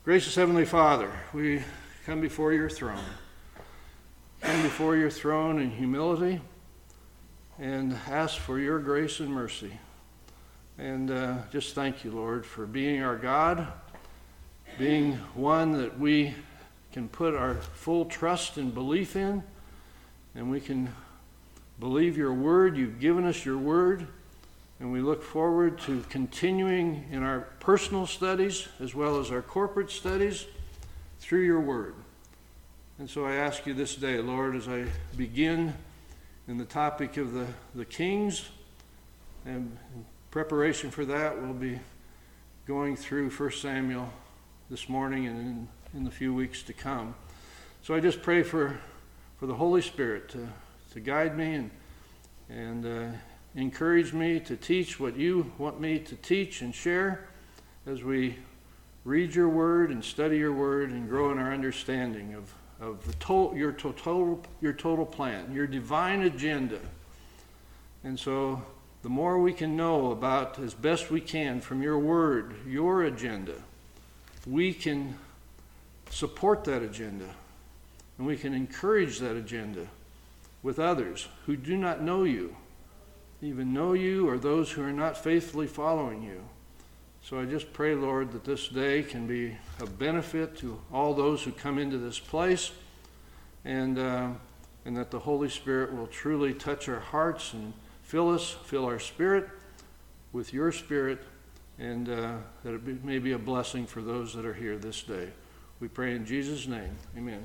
Gracious Heavenly Father, we come before your throne. Come before your throne in humility and ask for your grace and mercy. And just thank you, Lord, for being our God, being one that we can put our full trust and belief in, and we can believe your word. You've given us your word, and we look forward to continuing in our personal studies as well as our corporate studies through your word. And so I ask you this day, Lord, as I begin in the topic of the kings, and in preparation for that, we'll be going through 1 Samuel this morning and in the few weeks to come. So I just pray for the Holy Spirit to guide me and encourage me to teach what you want me to teach and share as we read your word and study your word and grow in our understanding of your total plan, your divine agenda. And so the more we can know about, as best we can from your word, your agenda, we can support that agenda and we can encourage that agenda with others who do not know you, even know you, or those who are not faithfully following you. So I just pray, Lord, that this day can be of benefit to all those who come into this place, and that the Holy Spirit will truly touch our hearts and fill our spirit with your spirit, and that it may be a blessing for those that are here this day. We pray in Jesus' name. Amen.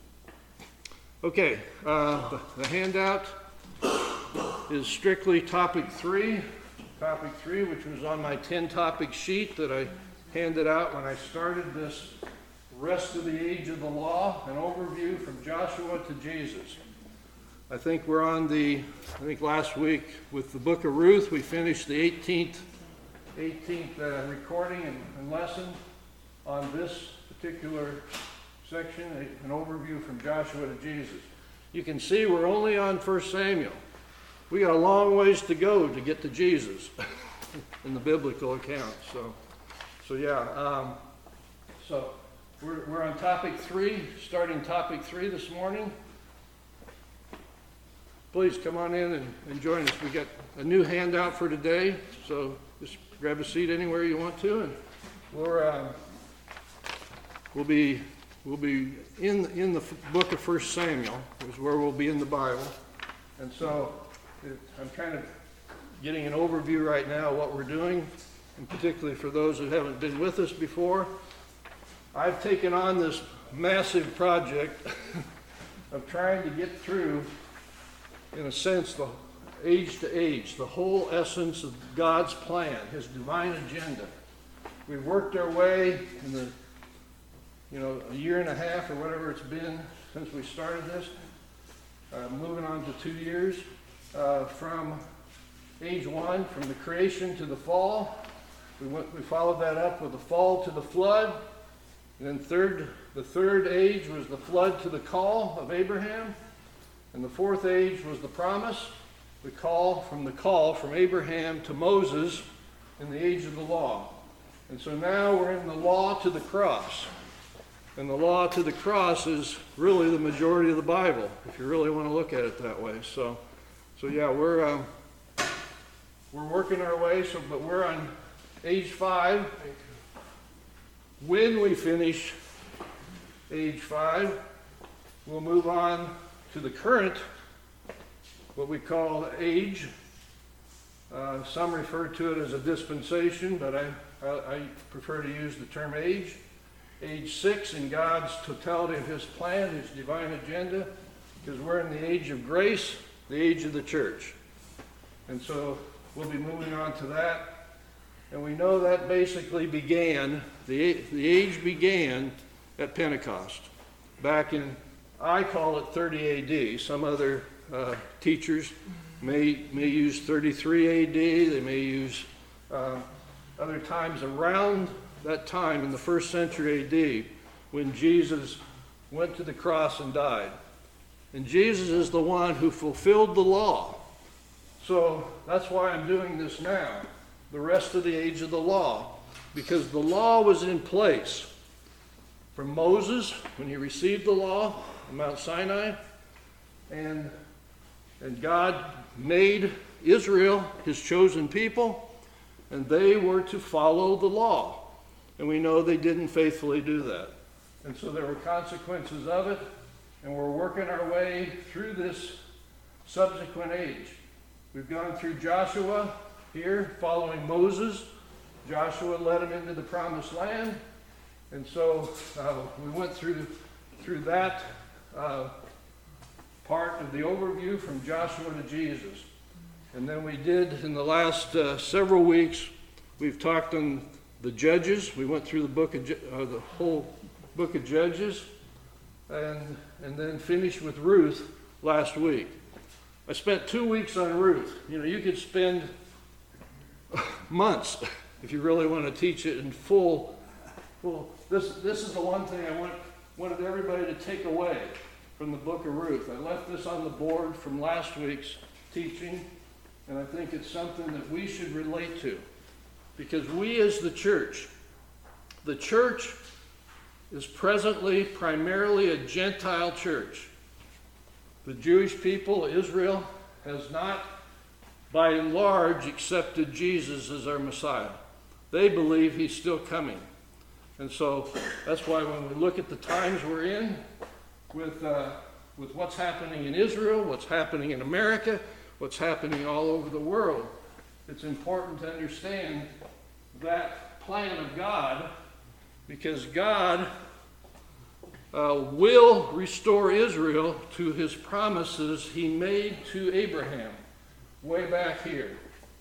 Okay, the handout is strictly topic 3, which was on my 10-topic sheet that I handed out when I started this rest of the age of the law, an overview from Joshua to Jesus. I think we're on last week with the book of Ruth, we finished the 18th recording and lesson on this particular section, an overview from Joshua to Jesus. You can see we're only on 1 Samuel. We got a long ways to go to get to Jesus in the biblical account. So we're on topic 3, starting topic 3 this morning. Please come on in and join us. We got a new handout for today, so just grab a seat anywhere you want to, and we'll be in the book of 1 Samuel, is where we'll be in the Bible, and so I'm kind of getting an overview right now of what we're doing, and particularly for those who haven't been with us before. I've taken on this massive project of trying to get through, in a sense, the age to age, the whole essence of God's plan, his divine agenda. We've worked our way in the a year and a half or whatever it's been since we started this, moving on to 2 years, from age 1, from the creation to the fall. We followed that up with the fall to the flood. And then the third age was the flood to the call of Abraham. And the fourth age was the promise, the call from Abraham to Moses in the age of the law. And so now we're in the law to the cross. And the law to the cross is really the majority of the Bible, if you really want to look at it that way. So yeah, we're working our way. But we're on age 5. When we finish age 5, we'll move on to the current, what we call age. Some refer to it as a dispensation, but I prefer to use the term age. Age 6 in God's totality of his plan, his divine agenda, because we're in the age of grace, the age of the church. And so we'll be moving on to that. And we know that basically began, the age began at Pentecost. Back in, I call it 30 AD. Some other teachers may use 33 AD. They may use other times around that time in the first century AD when Jesus went to the cross and died. And Jesus is the one who fulfilled the law. So that's why I'm doing this now, the rest of the age of the law, because the law was in place. from Moses when he received the law on Mount Sinai, and God made Israel his chosen people, and they were to follow the law. And we know they didn't faithfully do that. And so there were consequences of it, and we're working our way through this subsequent age. We've gone through Joshua here, following Moses. Joshua led them into the promised land. And so we went through that part of the overview from Joshua to Jesus. And then we did, in the last several weeks, we've talked on the Judges. We went through the whole book of Judges, and then finished with Ruth last week. I spent 2 weeks on Ruth. You know, you could spend months if you really want to teach it in full. This is the one thing I wanted everybody to take away from the book of Ruth. I left this on the board from last week's teaching, and I think it's something that we should relate to. Because we as the church is presently primarily a Gentile church. The Jewish people, Israel, has not, by and large, accepted Jesus as our Messiah. They believe he's still coming. And so that's why when we look at the times we're in, with what's happening in Israel, what's happening in America, what's happening all over the world, it's important to understand that plan of God, because God will restore Israel to his promises he made to Abraham way back here,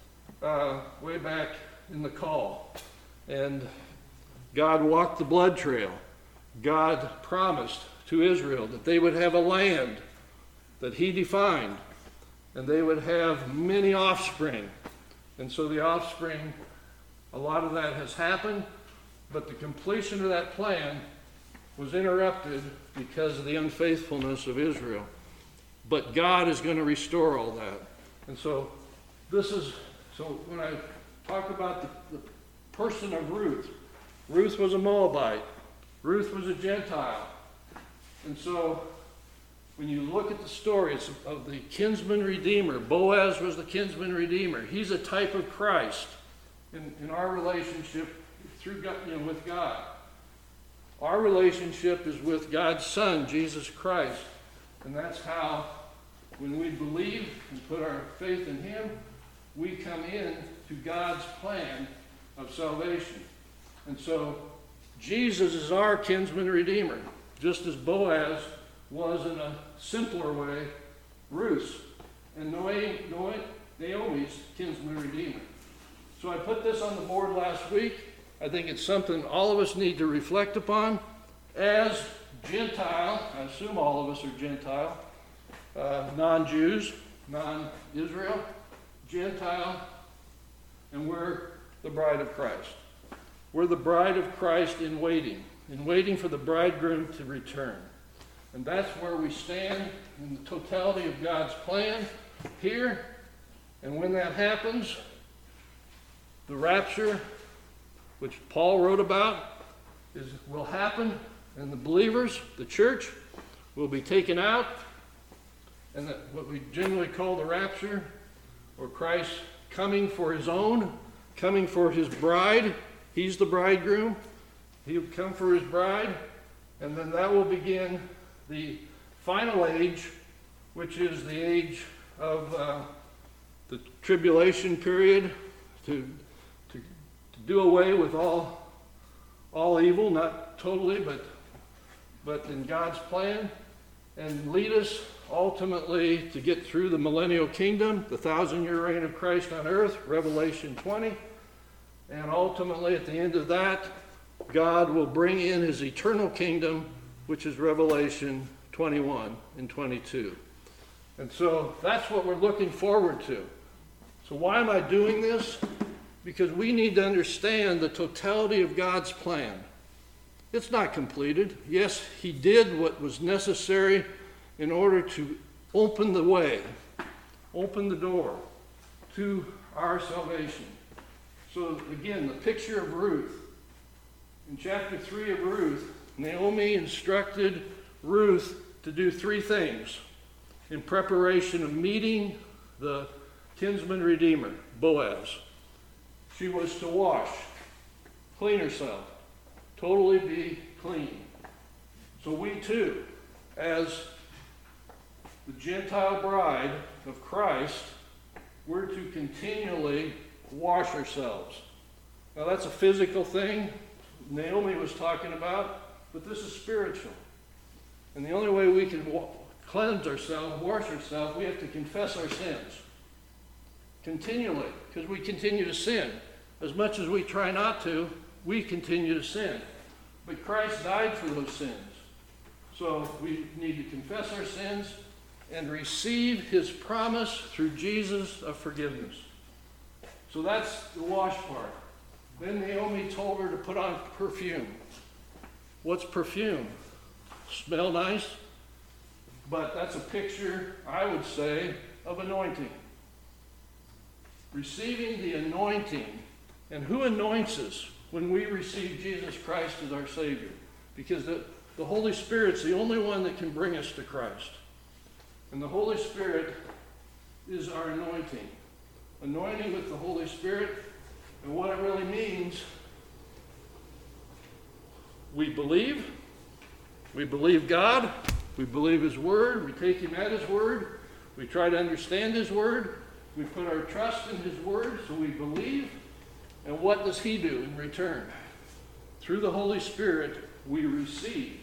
way back in the call. And God walked the blood trail. God promised to Israel that they would have a land that he defined, and they would have many offspring. And so the offspring, a lot of that has happened, but the completion of that plan was interrupted because of the unfaithfulness of Israel. But God is going to restore all that. And so when I talk about the person of Ruth, Ruth was a Moabite. Ruth was a Gentile. And so when you look at the stories of the kinsman redeemer, Boaz was the kinsman redeemer. He's a type of Christ in our relationship through God, with God. Our relationship is with God's Son, Jesus Christ. And that's how, when we believe and put our faith in him, we come in to God's plan of salvation. And so Jesus is our kinsman redeemer, just as Boaz was in a simpler way Ruth's and Naomi's kinsman redeemer. So I put this on the board last week. I think it's something all of us need to reflect upon as Gentile. I assume all of us are Gentile, non-Jews, non-Israel, Gentile, and we're the bride of Christ. We're the bride of Christ in waiting for the bridegroom to return. And that's where we stand in the totality of God's plan here. And when that happens, the rapture, which Paul wrote about, will happen, and the believers, the church, will be taken out. And that what we generally call the rapture, or Christ coming for his own, coming for his bride. He's the bridegroom. He'll come for his bride. And then that will begin the final age, which is the age of the tribulation period, to do away with all evil, not totally, but in God's plan, and lead us ultimately to get through the millennial kingdom, the 1,000-year reign of Christ on earth, Revelation 20. And ultimately, at the end of that, God will bring in his eternal kingdom, which is Revelation 21 and 22. And so that's what we're looking forward to. So why am I doing this? Because we need to understand the totality of God's plan. It's not completed. Yes, he did what was necessary in order to open the way, open the door to our salvation. So again, the picture of Ruth. In chapter 3 of Ruth, Naomi instructed Ruth to do 3 things in preparation of meeting the kinsman redeemer, Boaz. She was to wash, clean herself, totally be clean. So we too, as the Gentile bride of Christ, we're to continually wash ourselves. Now that's a physical thing Naomi was talking about, but this is spiritual. And the only way we can cleanse ourselves, wash ourselves, we have to confess our sins continually, because we continue to sin. As much as we try not to, we continue to sin. But Christ died for those sins. So we need to confess our sins and receive his promise through Jesus of forgiveness. So that's the wash part. Then Naomi told her to put on perfume. What's perfume? Smell nice? But that's a picture, I would say, of anointing. Receiving the anointing. And who anoints us when we receive Jesus Christ as our Savior? Because the Holy Spirit's the only one that can bring us to Christ. And the Holy Spirit is our anointing. Anointing with the Holy Spirit. And what it really means, we believe God, we believe his word, we take him at his word, we try to understand his word, we put our trust in his word, so we believe. And what does he do in return? Through the Holy Spirit, we receive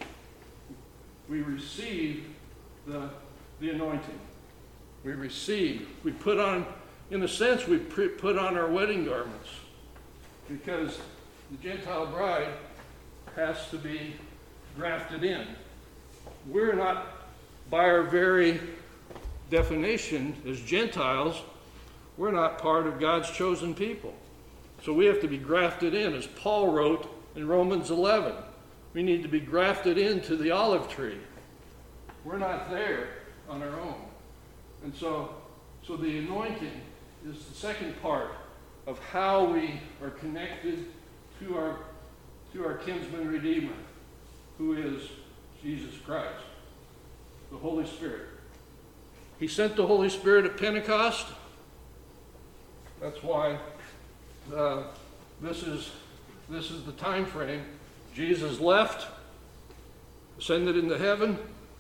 the anointing. We put on, in a sense, we put on our wedding garments, because the Gentile bride has to be grafted in. We're not, by our very definition as Gentiles, we're not part of God's chosen people. So we have to be grafted in, as Paul wrote in Romans 11. We need to be grafted into the olive tree. We're not there on our own. And so the anointing is the second part of how we are connected to our kinsman redeemer, who is Jesus Christ, the Holy Spirit. He sent the Holy Spirit at Pentecost. That's why this is the time frame. Jesus left, ascended into heaven.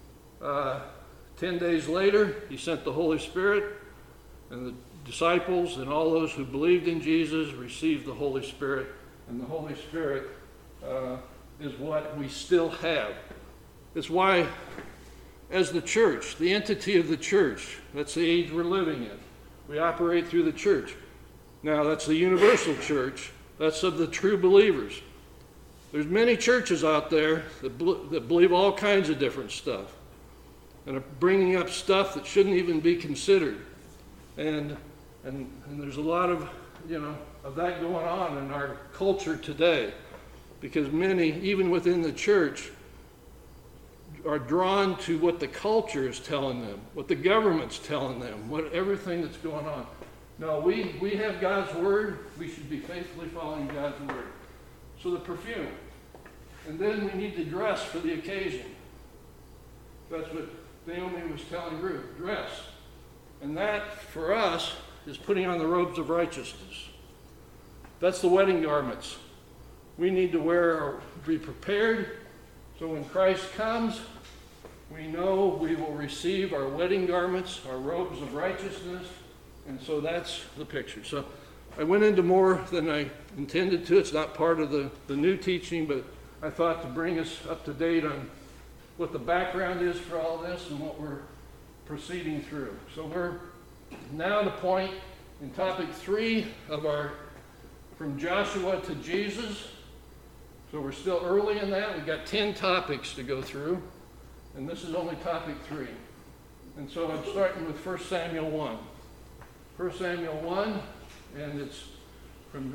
10 days later, he sent the Holy Spirit, and the disciples and all those who believed in Jesus received the Holy Spirit, and the Holy Spirit is what we still have. It's why, as the church, the entity of the church, that's the age we're living in, we operate through the church. Now, that's the universal church. That's of the true believers. There's many churches out there that believe all kinds of different stuff and are bringing up stuff that shouldn't even be considered. And there's a lot of that going on in our culture today, because many, even within the church, are drawn to what the culture is telling them, what the government's telling them, everything that's going on. No, we have God's word. We should be faithfully following God's word. So the perfume. And then we need to dress for the occasion. That's what Naomi was telling Ruth, dress. And that, for us, is putting on the robes of righteousness. That's the wedding garments. We need to be prepared, so when Christ comes, we know we will receive our wedding garments, our robes of righteousness, and so that's the picture. So I went into more than I intended to. It's not part of the new teaching, but I thought to bring us up to date on what the background is for all this and what we're proceeding through. So we're now at a point in topic 3 of our From Joshua to Jesus. So we're still early in that. We've got 10 topics to go through, and this is only topic 3. And so I'm starting with 1 Samuel 1. 1 Samuel 1, and it's from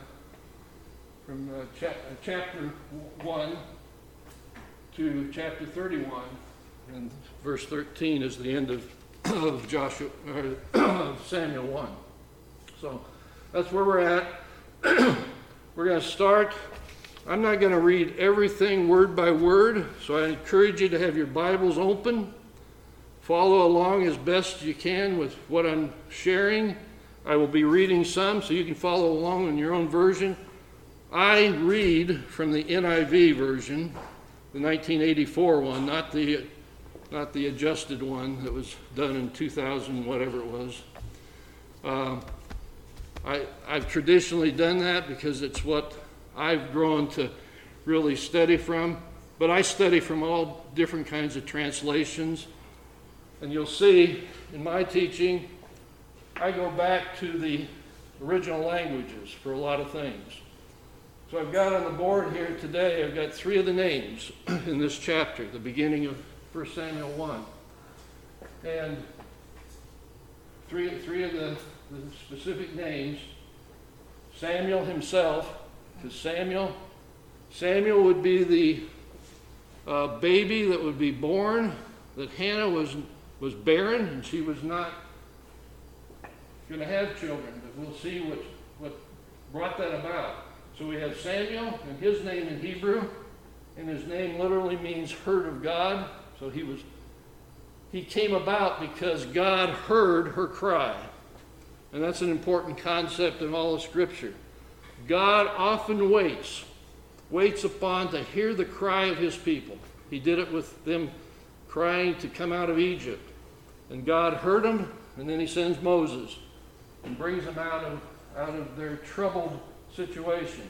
chapter 1 to chapter 31, and verse 13 is the end of Samuel 1. So that's where we're at. We're going to start I'm not going to read everything word by word, so I encourage you to have your Bibles open. Follow along as best you can with what I'm sharing. I will be reading some, so you can follow along in your own version. I read from the NIV version, the 1984 one, not the adjusted one that was done in 2000, whatever it was. I've traditionally done that because it's what I've grown to really study from, but I study from all different kinds of translations. And you'll see in my teaching, I go back to the original languages for a lot of things. So I've got on the board here today, I've got 3 of the names in this chapter, the beginning of 1 Samuel 1. And three of the specific names, Samuel himself, because Samuel would be the baby that would be born, that Hannah was barren, and she was not going to have children. But we'll see what brought that about. So we have Samuel, and his name in Hebrew, and his name literally means heard of God. So he came about because God heard her cry. And that's an important concept in all of Scripture. God often waits upon to hear the cry of his people. He did it with them crying to come out of Egypt. And God heard them, and then he sends Moses and brings them out of their troubled situation.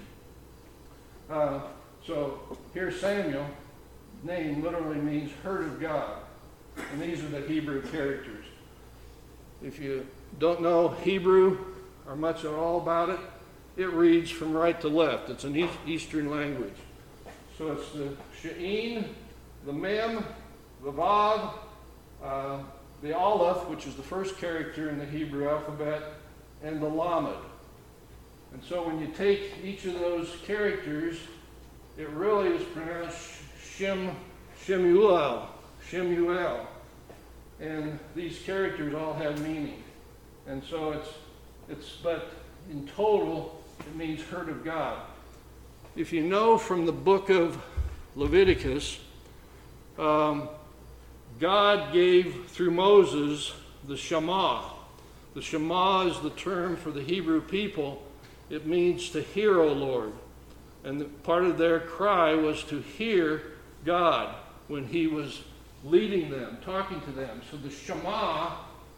So here's Samuel. Name literally means heard of God. And these are the Hebrew characters. If you don't know Hebrew or much at all about it, it reads from right to left. It's an Eastern language. So it's the She'in, the Mem, the Vav, the Aleph, which is the first character in the Hebrew alphabet, and the Lamed. And so when you take each of those characters, it really is pronounced Shemuel. And these characters all have meaning. And so but in total, it means heard of God. If you know from the book of Leviticus, God gave through Moses the Shema. The Shema is the term for the Hebrew people. It means to hear, O Lord. And part of their cry was to hear God when he was leading them, talking to them. So the Shema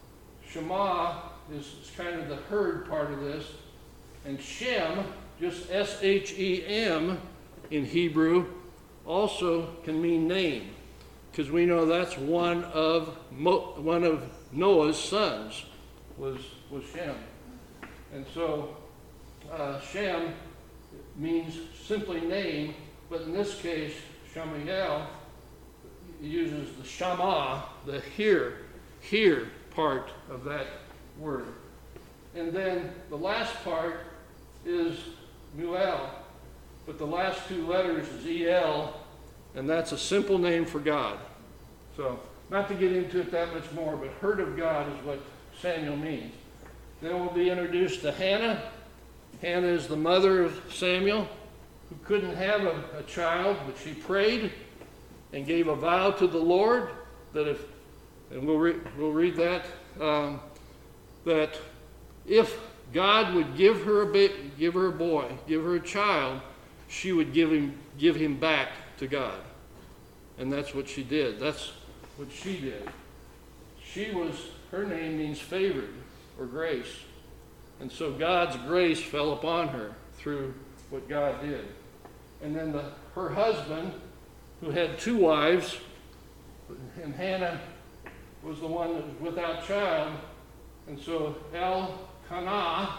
is kind of the heard part of this. And Shem, just S-H-E-M in Hebrew, also can mean name, because we know that's one of Noah's sons was Shem. And so Shem means simply name, but in this case, Shemuel uses the Shama, the hear part of that word. And then the last part is Muel, but the last 2 letters is E-L, and that's a simple name for God. So, not to get into it that much more, but heard of God is what Samuel means. Then we'll be introduced to Hannah. Hannah is the mother of Samuel, who couldn't have a child, but she prayed and gave a vow to the Lord that we'll read that, that if God would give her a boy, give her a child, she would give him back to God. And that's what she did. That's what she did. Her name means favored or grace. And so God's grace fell upon her through what God did. And then her husband, who had 2 wives, and Hannah was the one that was without child, and so Elkanah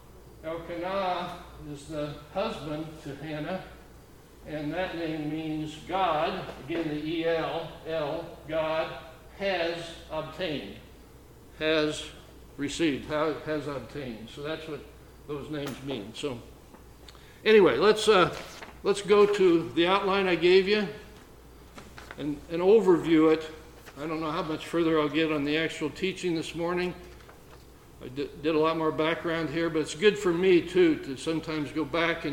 is the husband to Hannah, and that name means God, again the E-L, God has obtained, has received, has obtained. So that's what those names mean. So anyway, let's go to the outline I gave you and overview it. I don't know how much further I'll get on the actual teaching this morning. I did a lot more background here, but it's good for me too to sometimes go back and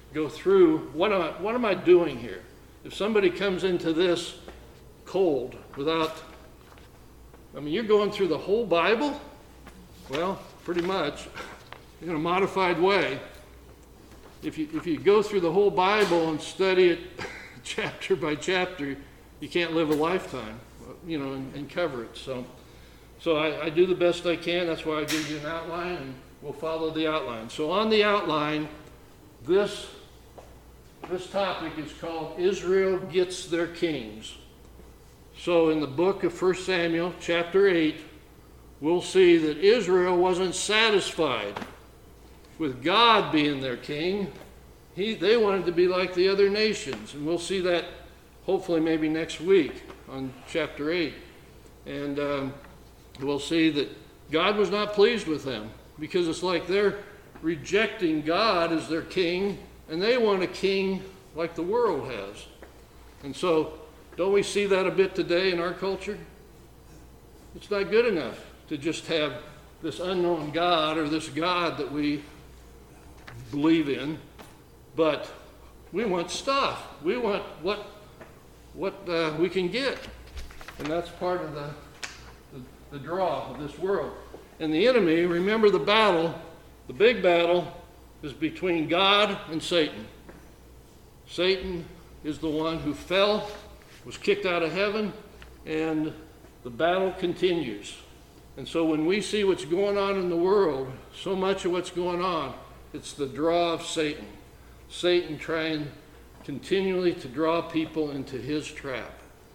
go through, what am I doing here? If somebody comes into this cold without, you're going through the whole Bible? Well, pretty much, in a modified way. If you go through the whole Bible and study it chapter by chapter, you can't live a lifetime, and cover it. So I do the best I can. That's why I give you an outline, and we'll follow the outline. So on the outline, this topic is called Israel Gets Their Kings. So in the book of 1 Samuel, chapter 8, we'll see that Israel wasn't satisfied with God being their king. They wanted to be like the other nations. And we'll see that hopefully maybe next week on chapter 8. And we'll see that God was not pleased with them, because it's like they're rejecting God as their king, and they want a king like the world has. And so, don't we see that a bit today in our culture? It's not good enough to just have this unknown God or this God that we believe in, but we want stuff. We want what we can get. And that's part of the draw of this world. And the enemy, remember the battle, the big battle is between God and Satan. Satan is the one who fell, was kicked out of heaven, and the battle continues. And so when we see what's going on in the world, so much of what's going on, it's the draw of Satan. Satan trying continually to draw people into his trap.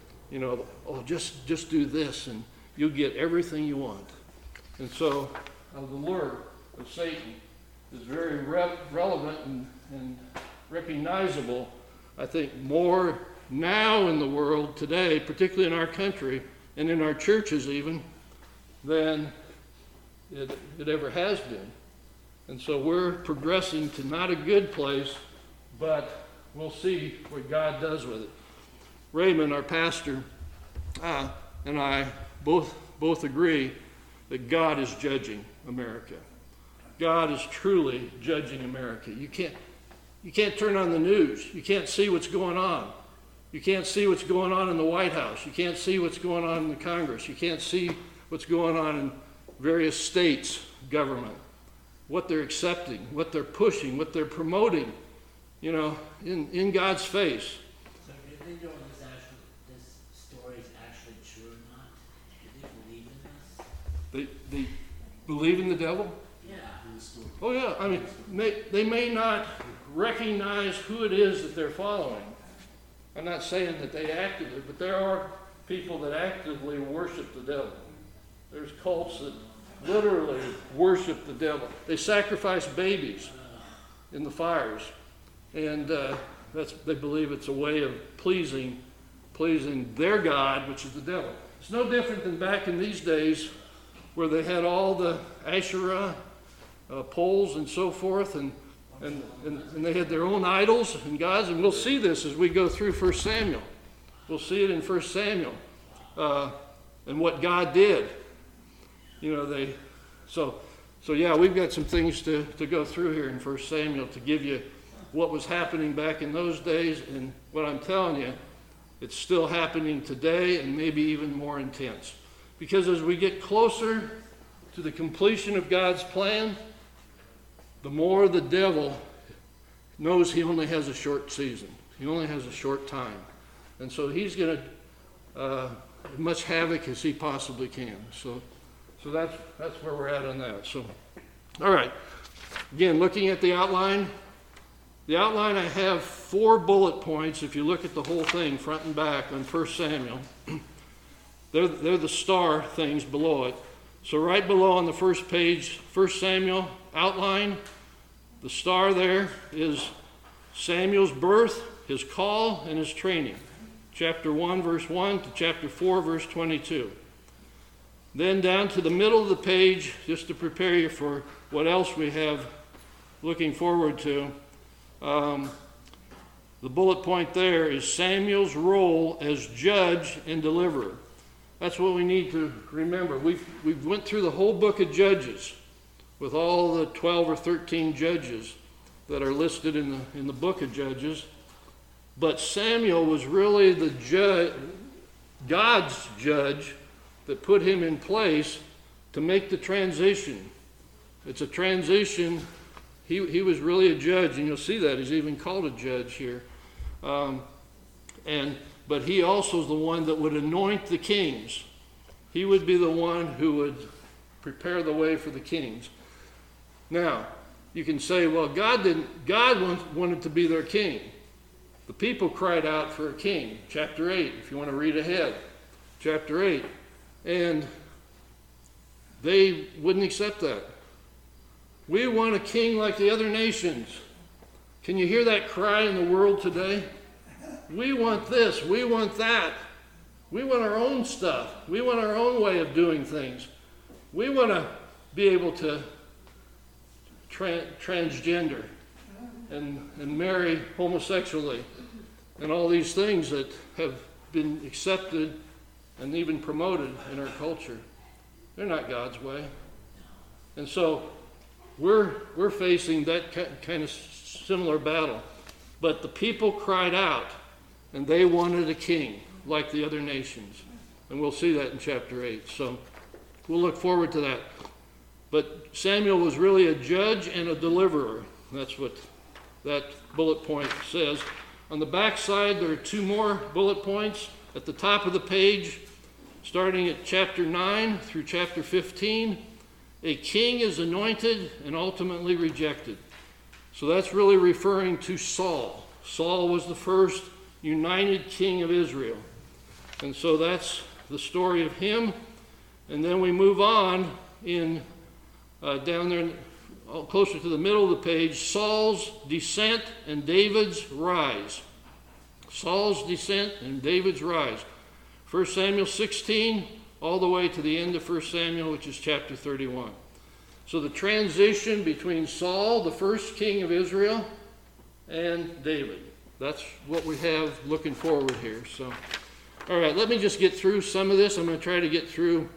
Just do this and you'll get everything you want. And so the lure of Satan is very relevant and recognizable, I think, more now in the world today, particularly in our country and in our churches even, than it ever has been. And so we're progressing to not a good place, but we'll see what God does with it. Raymond, our pastor, and I both agree that God is judging America. God is truly judging America. You can't turn on the news. You can't see what's going on. You can't see what's going on in the White House. You can't see what's going on in the Congress. You can't see what's going on in various states' government, what they're accepting, what they're pushing, what they're promoting, in God's face. So do they know this story is actually true or not? Do they believe in this? They believe in the devil? Yeah. Oh yeah, they may not recognize who it is that they're following. I'm not saying that they actively, but there are people that actively worship the devil. There's cults that literally worship the devil. They sacrifice babies in the fires, and they believe it's a way of pleasing their God, which is the devil. It's no different than back in these days where they had all the Asherah poles and so forth, and they had their own idols and gods, and we'll see this as we go through 1 Samuel. We'll see it in 1 Samuel and what God did. So we've got some things to go through here in 1 Samuel to give you what was happening back in those days, and what I'm telling you, it's still happening today and maybe even more intense. Because as we get closer to the completion of God's plan, the more the devil knows he only has a short season. He only has a short time. And so he's going to as much havoc as he possibly can. So that's where we're at on that. So, all right. Again, looking at the outline. The outline, I have 4 bullet points. If you look at the whole thing, front and back, on 1 Samuel. They're the star things below it. So right below on the first page, 1 Samuel outline, the star there is Samuel's birth, his call, and his training. Chapter 1, verse 1 to chapter 4, verse 22. Then down to the middle of the page, just to prepare you for what else we have looking forward to, the bullet point there is Samuel's role as judge and deliverer. That's what we need to remember. We've went through the whole book of Judges with all the 12 or 13 judges. that are listed in the book of Judges. But Samuel was really the judge, God's judge, that put him in place to make the transition. It's a transition. He was really a judge, and you'll see that. He's even called a judge here. But he also is the one that would anoint the kings. He would be the one who would prepare the way for the kings. Now, you can say, well, God wanted to be their king. The people cried out for a king. Chapter 8, if you want to read ahead. Chapter 8. And they wouldn't accept that. We want a king like the other nations. Can you hear that cry in the world today? We want this. We want that. We want our own stuff. We want our own way of doing things. We want to be able to transgender and marry homosexually and all these things that have been accepted and even promoted in our culture. They're not God's way. And so we're facing that kind of similar battle. But the people cried out, and they wanted a king like the other nations. And we'll see that in chapter 8. So we'll look forward to that. But Samuel was really a judge and a deliverer. That's what that bullet point says. On the back side, there are two more bullet points. At the top of the page, starting at chapter 9 through chapter 15, a king is anointed and ultimately rejected. So that's really referring to Saul. Saul was the first united king of Israel. And so that's the story of him. And then we move on in down there closer to the middle of the page, Saul's descent and David's rise. Saul's descent and David's rise. 1 Samuel 16 all the way to the end of 1 Samuel, which is chapter 31. So the transition between Saul, the first king of Israel, and David. That's what we have looking forward here. So, all right, let me just get through some of this. I'm going to try to get through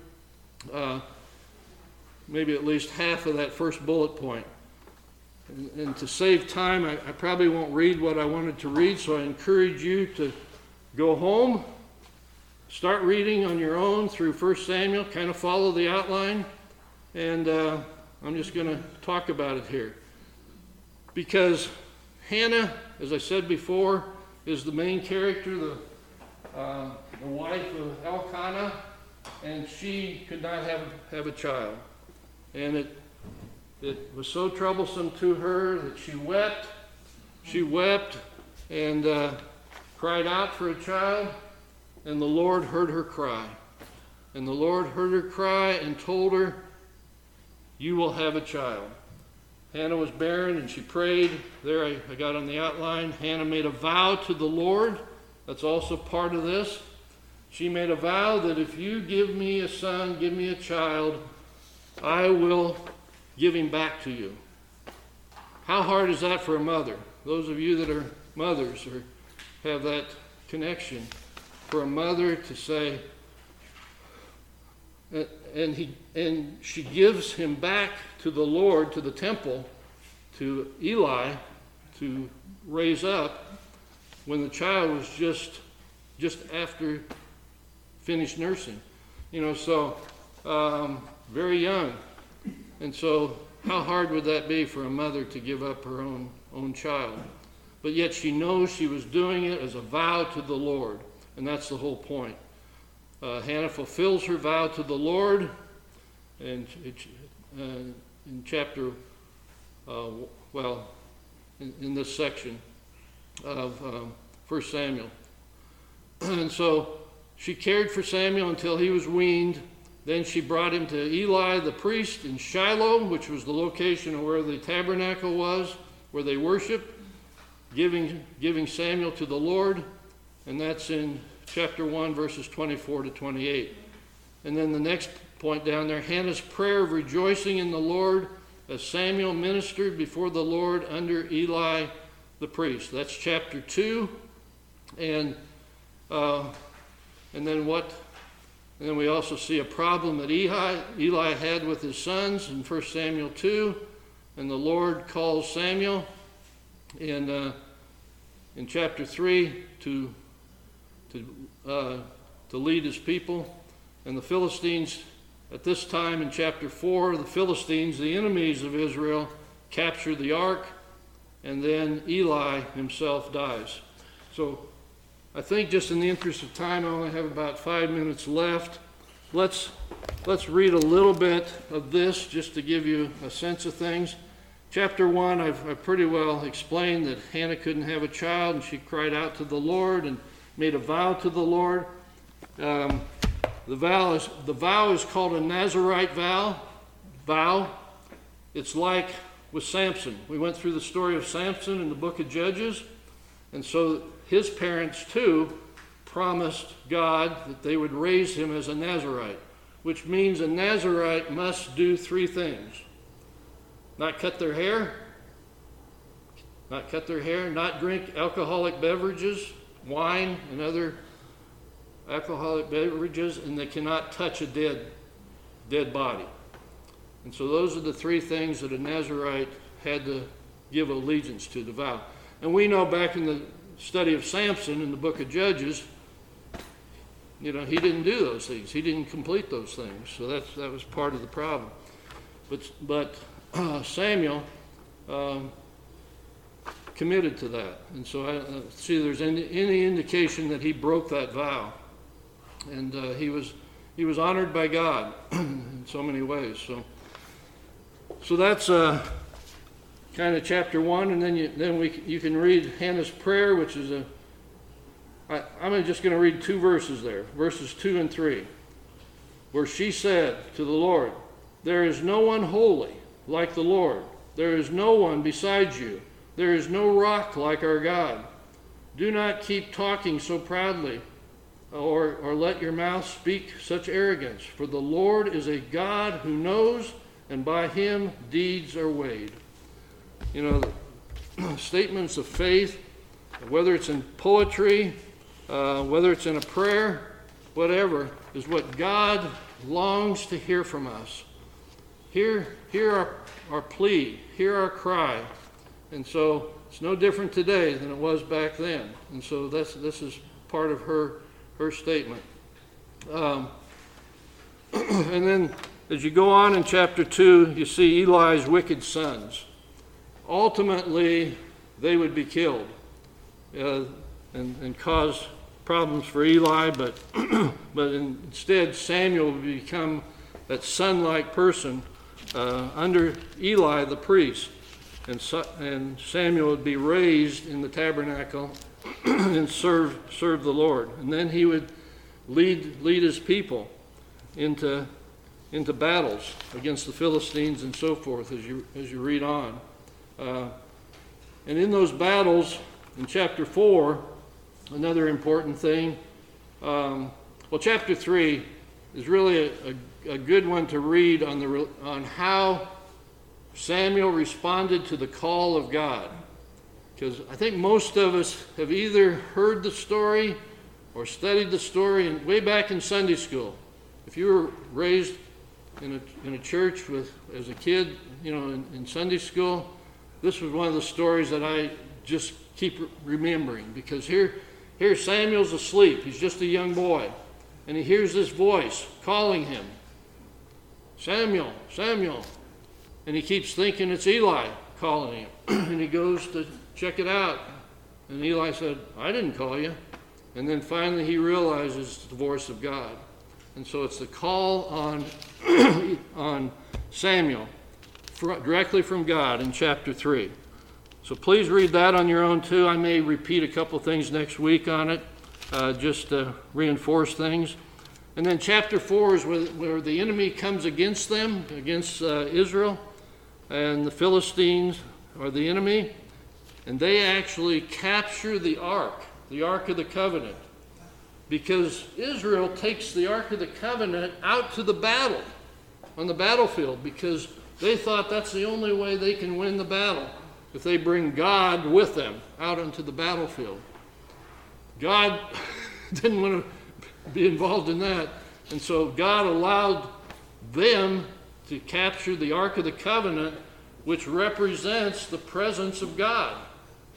maybe at least half of that first bullet point. And to save time, I probably won't read what I wanted to read, so I encourage you to go home, start reading on your own through 1 Samuel, kind of follow the outline, and I'm just going to talk about it here. Because Hannah, as I said before, is the main character, the wife of Elkanah, and she could not have a child. And it was so troublesome to her that she wept. She wept and cried out for a child, and the Lord heard her cry. And the Lord heard her cry and told her, "You will have a child." Hannah was barren, and she prayed. There I got on the outline. Hannah made a vow to the Lord. That's also part of this. She made a vow that if you give me a son, give me a child, I will give him back to you. How hard is that for a mother? Those of you that are mothers or have that connection, for a mother to say, and she gives him back to the Lord, to the temple, to Eli, to raise up, when the child was just after finished nursing. So very young. And so how hard would that be for a mother to give up her own child? But yet she knows she was doing it as a vow to the Lord. And that's the whole point. Hannah fulfills her vow to the Lord. And in chapter, in this section of 1 Samuel. And so she cared for Samuel until he was weaned. Then she brought him to Eli the priest in Shiloh, which was the location of where the tabernacle was, where they worshiped, giving Samuel to the Lord. And that's in chapter 1, verses 24 to 28. And then the next point down there, Hannah's prayer of rejoicing in the Lord as Samuel ministered before the Lord under Eli the priest. That's chapter 2. And then we also see a problem that Eli had with his sons in 1 Samuel 2. And the Lord calls Samuel And in chapter 3 to lead his people. And the Philistines, at this time in chapter 4, the Philistines, the enemies of Israel, capture the ark, and then Eli himself dies. So I think just in the interest of time, I only have about 5 minutes left. Let's read a little bit of this just to give you a sense of things. Chapter 1, I've pretty well explained that Hannah couldn't have a child, and she cried out to the Lord and made a vow to the Lord. The vow is called a Nazirite vow. It's like with Samson. We went through the story of Samson in the book of Judges, and so his parents too promised God that they would raise him as a Nazirite, which means a Nazirite must do 3 things. Not cut their hair, not drink alcoholic beverages, wine and other alcoholic beverages, and they cannot touch a dead body. And so those are the 3 things that a Nazirite had to give allegiance to, the vow. And we know back in the study of Samson in the book of Judges, he didn't do those things. He didn't complete those things. So that was part of the problem. But Samuel committed to that. And so I see there's any indication that he broke that vow. And he was honored by God in so many ways. So that's kind of chapter 1, and then you can read Hannah's prayer, which is I'm just going to read 2 verses there, verses 2 and 3, where she said to the Lord, "There is no one holy like the Lord. There is no one besides you. There is no rock like our God. Do not keep talking so proudly, or let your mouth speak such arrogance. For the Lord is a God who knows, and by him deeds are weighed." Statements of faith, whether it's in poetry, whether it's in a prayer, whatever, is what God longs to hear from us. Hear our plea, hear our cry. And so it's no different today than it was back then. And so this is part of her statement. And then as you go on in chapter 2, you see Eli's wicked sons. Ultimately, they would be killed and cause problems for Eli, but instead Samuel would become that son-like person under Eli the priest, and Samuel would be raised in the tabernacle and serve the Lord, and then he would lead his people into battles against the Philistines and so forth as you read on, and in those battles in chapter 4, another important thing. Chapter 3 is really a good one to read on how Samuel responded to the call of God. Because I think most of us have either heard the story or studied the story way back in Sunday school. If you were raised in a church as a kid, in Sunday school, this was one of the stories that I just keep remembering, because here Samuel's asleep. He's just a young boy, and he hears this voice calling him, "Samuel, Samuel," and he keeps thinking it's Eli calling him, and he goes to check it out, and Eli said, "I didn't call you." And then finally he realizes it's the voice of God, and so it's the call on Samuel directly from God in chapter 3. So please read that on your own too. I may repeat a couple things next week on it, just to reinforce things. And then chapter 4 is where the enemy comes against them, against Israel, and the Philistines are the enemy, and they actually capture the Ark of the Covenant, because Israel takes the Ark of the Covenant out to the battle, on the battlefield, because they thought that's the only way they can win the battle, if they bring God with them out onto the battlefield. God didn't want to be involved in that, and so God allowed them to capture the Ark of the Covenant, which represents the presence of God.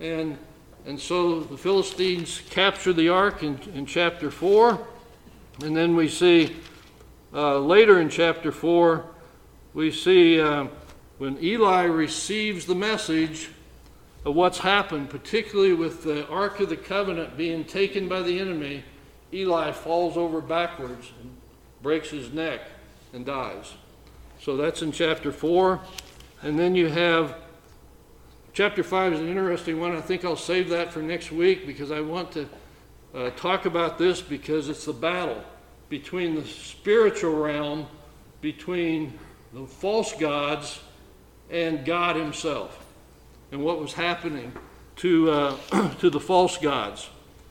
And so the Philistines capture the ark in chapter 4. And then we see later in chapter 4, we see when Eli receives the message of what's happened, particularly with the Ark of the Covenant being taken by the enemy, Eli falls over backwards and breaks his neck and dies. So that's in chapter 4. And then you have chapter 5 is an interesting one. I think I'll save that for next week because I want to talk about this because it's the battle between the spiritual realm, between the false gods and God himself, and what was happening to the false gods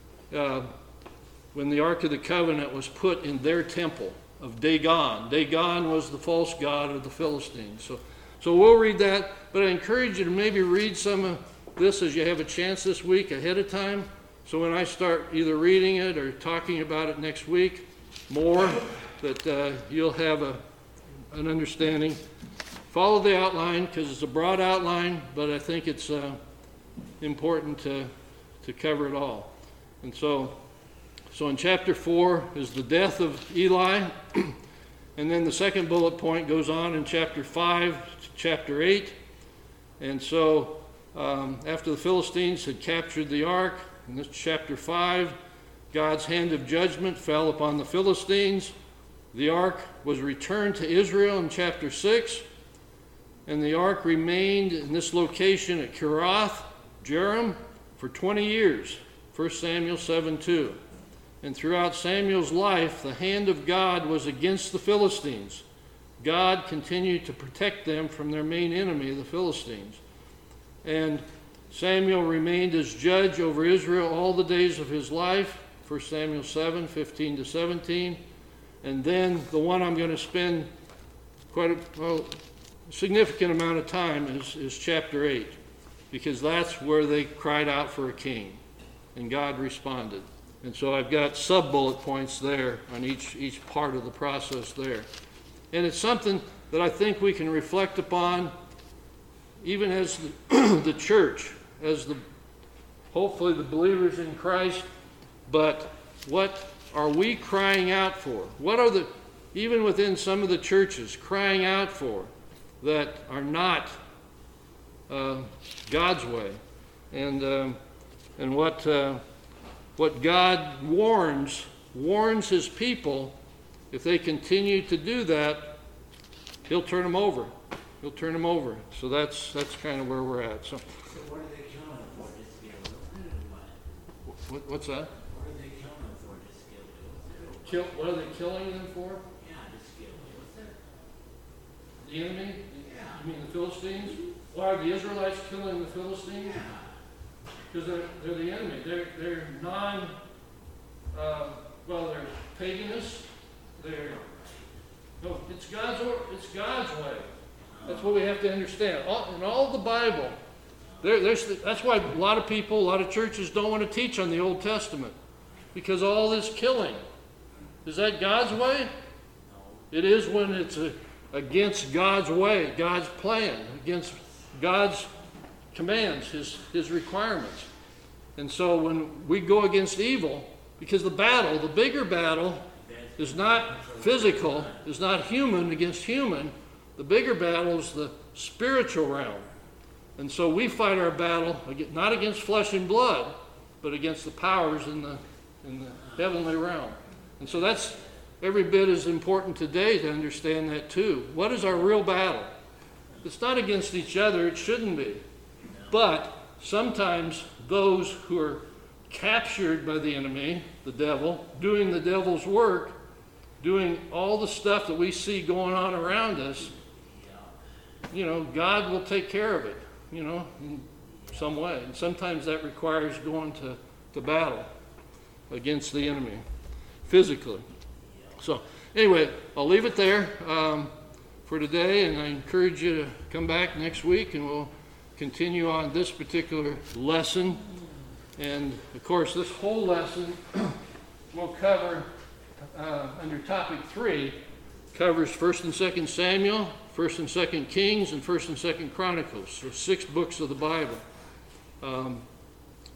when the Ark of the Covenant was put in their temple of Dagon. Dagon was the false god of the Philistines. So we'll read that, but I encourage you to maybe read some of this as you have a chance this week ahead of time. So when I start either reading it or talking about it next week more, that you'll have an understanding. Follow the outline because it's a broad outline, but I think it's important to cover it all. And so in chapter 4 is the death of Eli, and then the second bullet point goes on in chapter 5 to chapter 8. And so after the Philistines had captured the ark, in this chapter 5, God's hand of judgment fell upon the Philistines. The ark was returned to Israel in chapter 6, and the ark remained in this location at Kiriath Jearim for 20 years, 1 Samuel 7:2. And throughout Samuel's life, the hand of God was against the Philistines. God continued to protect them from their main enemy, the Philistines. And Samuel remained as judge over Israel all the days of his life, 1 Samuel 7:15-17. And then the one I'm going to spend quite a significant amount of time is chapter 8, because that's where they cried out for a king, and God responded. And so I've got sub-bullet points there on each part of the process there. And it's something that I think we can reflect upon even as the church, as hopefully the believers in Christ. But what are we crying out for? What are even within some of the churches, crying out for that are not God's way? And what God warns his people, if they continue to do that, he'll turn them over. He'll turn them over. So that's kind of where we're at. So what are they killing them for? Just to be a little bit or what? What's that? What are they killing them for? Just to be a little bit? What are they killing them for? Yeah, just to be a little bit. The enemy? Yeah. You mean the Philistines? Why are the Israelites killing the Philistines? Yeah. Because they're the enemy. They're they're paganists. It's God's way. That's what we have to understand. In all the Bible, that's why a lot of people, a lot of churches don't want to teach on the Old Testament, because all this killing. Is that God's way? It is when it's against God's way, God's plan, against God's commands, his requirements. And so when we go against evil, because the bigger battle is not physical, is not human against human. The bigger battle is the spiritual realm. And so we fight our battle not against flesh and blood, but against the powers in the heavenly realm. And so that's every bit as important today to understand that too. What is our real battle? It's not against each other, it shouldn't be. But sometimes those who are captured by the enemy, the devil, doing the devil's work, doing all the stuff that we see going on around us, God will take care of it, in some way. And sometimes that requires going to battle against the enemy physically. So anyway, I'll leave it there for today, and I encourage you to come back next week and we'll continue on this particular lesson. And of course, this whole lesson will cover under topic 3, covers 1st and 2nd Samuel, 1st and 2nd Kings, and 1st and 2nd Chronicles. So 6 books of the Bible.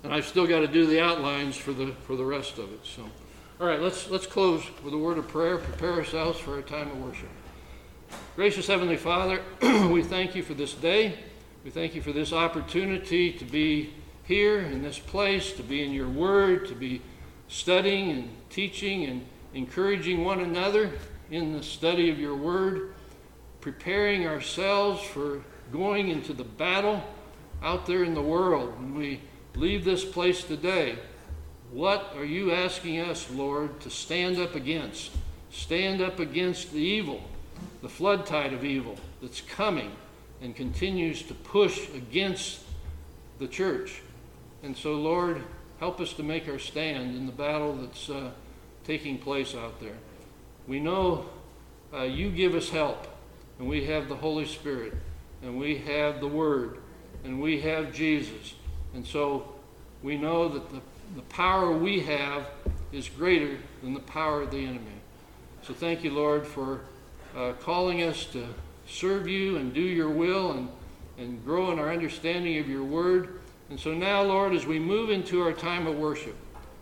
And I've still got to do the outlines for the rest of it. So, all right, let's close with a word of prayer. Prepare ourselves for our time of worship. Gracious Heavenly Father, we thank you for this day. We thank you for this opportunity to be here in this place, to be in your word, to be studying and teaching and encouraging one another in the study of your word, preparing ourselves for going into the battle out there in the world. When we leave this place today, what are you asking us, Lord, to stand up against? Stand up against the evil, the flood tide of evil that's coming and continues to push against the church. And so, Lord, help us to make our stand in the battle that's taking place out there. We know you give us help, and we have the Holy Spirit, and we have the Word, and we have Jesus. And so we know that the power we have is greater than the power of the enemy. So thank you, Lord, for calling us to serve you and do your will and grow in our understanding of your word. And so now, Lord, as we move into our time of worship,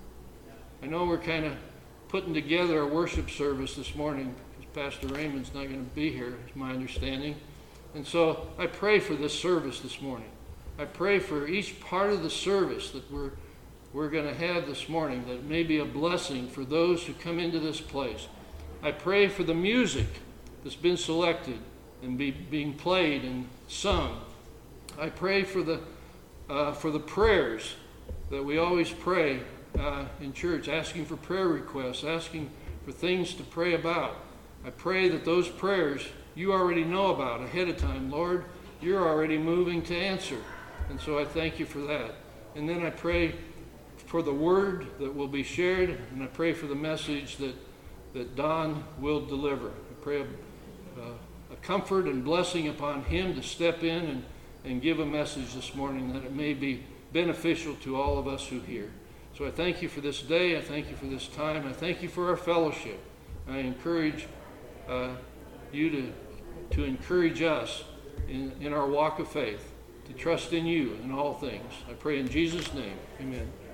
I know we're kind of putting together a worship service this morning because Pastor Raymond's not going to be here, is my understanding. And so I pray for this service this morning. I pray for each part of the service that we're going to have this morning, that it may be a blessing for those who come into this place. I pray for the music that's been selected and being played and sung. I pray for the prayers that we always pray in church, asking for prayer requests, asking for things to pray about. I pray that those prayers you already know about ahead of time, Lord. You're already moving to answer. And so I thank you for that. And then I pray for the word that will be shared, and I pray for the message that Don will deliver. I pray a comfort and blessing upon him to step in and give a message this morning that it may be beneficial to all of us who hear. So I thank you for this day. I thank you for this time. I thank you for our fellowship. I encourage you to encourage us in our walk of faith, to trust in you in all things. I pray in Jesus' name. Amen.